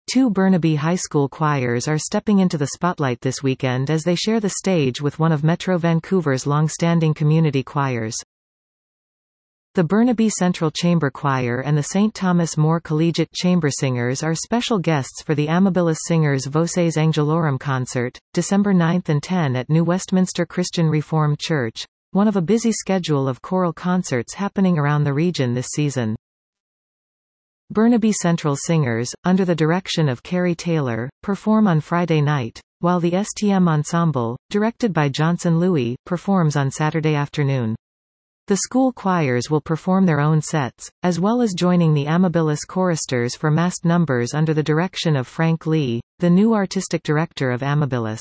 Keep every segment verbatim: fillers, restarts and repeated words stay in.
Two Burnaby High School choirs are stepping into the spotlight this weekend as they share the stage with one of Metro Vancouver's long-standing community choirs. The Burnaby Central Chamber Choir and the Saint Thomas More Collegiate Chamber Singers are special guests for the Amabilis Singers Voces Angelorum concert, December ninth and tenth at New Westminster Christian Reformed Church, one of a busy schedule of choral concerts happening around the region this season. Burnaby Central Singers, under the direction of Carrie Taylor, perform on Friday night, while the S T M Ensemble, directed by Johnson Louis, performs on Saturday afternoon. The school choirs will perform their own sets, as well as joining the Amabilis choristers for massed numbers under the direction of Frank Lee, the new artistic director of Amabilis.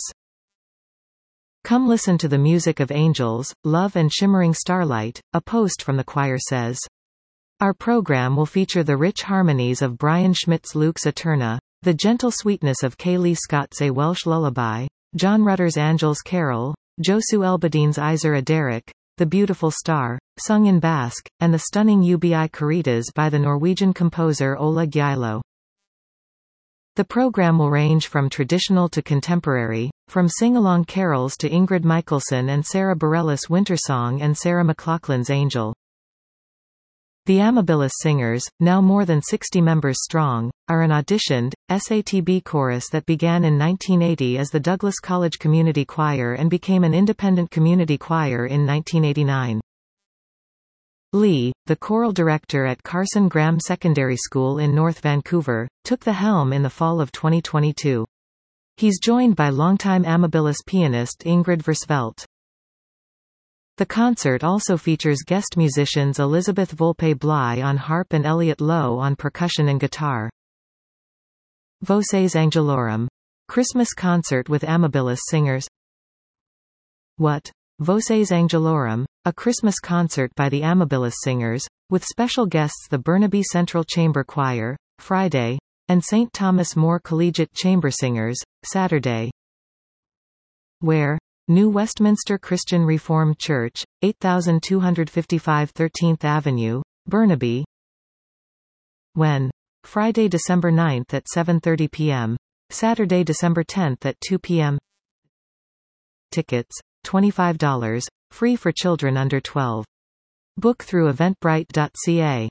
Come listen to the music of angels, love and shimmering starlight, a post from the choir says. Our program will feature the rich harmonies of Brian Schmidt's Lux Eterna, the gentle sweetness of Kaylee Scott's A Welsh Lullaby, John Rutter's Angel's Carol, Josu Elbadine's Iser Aderic, The Beautiful Star, sung in Basque, and the stunning Ubi Caritas by the Norwegian composer Ola Gjeilo. The program will range from traditional to contemporary, from sing-along carols to Ingrid Michaelson and Sarah Bareilles' Wintersong and Sarah McLachlan's Angel. The Amabilis Singers, now more than sixty members strong, are an auditioned, S A T B chorus that began in nineteen eighty as the Douglas College Community Choir and became an independent community choir in nineteen eighty-nine. Lee, the choral director at Carson Graham Secondary School in North Vancouver, took the helm in the fall of twenty twenty-two. He's joined by longtime Amabilis pianist Ingrid Versvelt. The concert also features guest musicians Elizabeth Volpe Bly on harp and Elliot Lowe on percussion and guitar. Voces Angelorum. Christmas concert with Amabilis Singers. What? Voces Angelorum, a Christmas concert by the Amabilis Singers, with special guests the Burnaby Central Chamber Choir, Friday, and Saint Thomas More Collegiate Chamber Singers, Saturday. Where? New Westminster Christian Reformed Church, eight thousand two hundred fifty-five thirteenth Avenue, Burnaby. When? Friday, December ninth at seven thirty p m, Saturday, December tenth at two p m Tickets, twenty-five dollars, free for children under twelve. Book through eventbrite dot c a.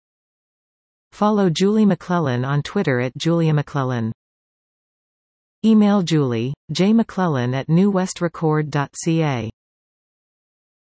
Follow Julie McClellan on Twitter at Julia McClellan. Email Julie, J McClellan at new west record dot c a.